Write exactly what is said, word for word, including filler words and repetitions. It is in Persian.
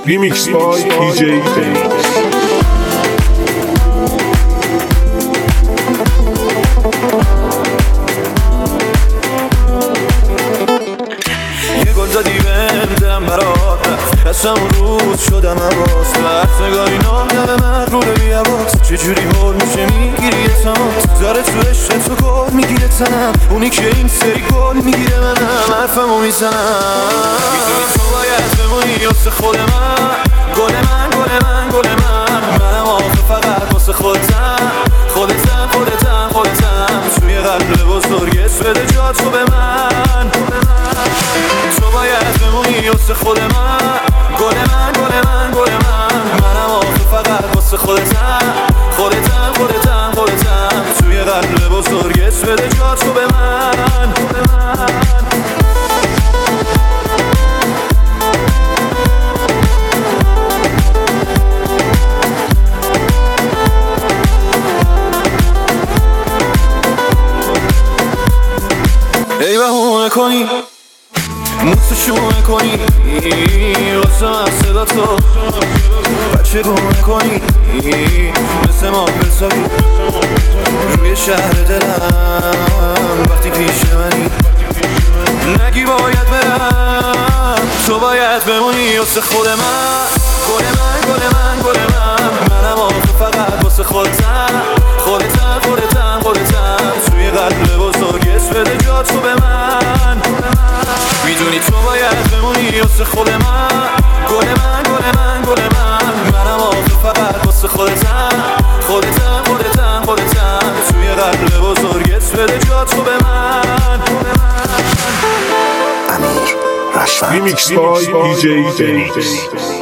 Remix by دی جی Phoenix. یه گل زدی بهم دلم برات رفت، از همون روز شدم حواس رفت. نگاهی نامدم مغروره بی حواس، چجوری حال میشه میگیری یه تماس. داره تو عشق تو گل میگیره تنم، اونی که این سری گل میگیره منم. حرفمو میزنم میدونی تو باید بمونی واسه خود من. گل من گل من گل من منم آخه فقط واسه خودتم. خودتم خودتم خودتم توی قلب بزرگ بده جا تو به من. تو باید بمونی واسه خود من. گل من گل من گل من منم آخه فقط واسه خودتم. خودتم خودتم خودتم توی قلب بزرگت بده جا تو به من. ای بهونه کنی موسو شونه کنی واسه من صدا تو بچه گونه کنی مثل ما بسایی روی شهر دلم وقتی پیش منی. نگی باید برم تو باید بمونی واسه خود من. گل من گل من گل من منم آخه فقط واسه خودتم. خودتم خودتم خودتم توی قلب بزرگت بده جا تو به من. میدونی تو باید بمونی واسه خود من. گل من گل من گل من منم آخه فقط واسه خودتم. خودتم خودتم خودتم توی قلب بزرگت بده جا تو به من. Remix by دی جی Phoenix.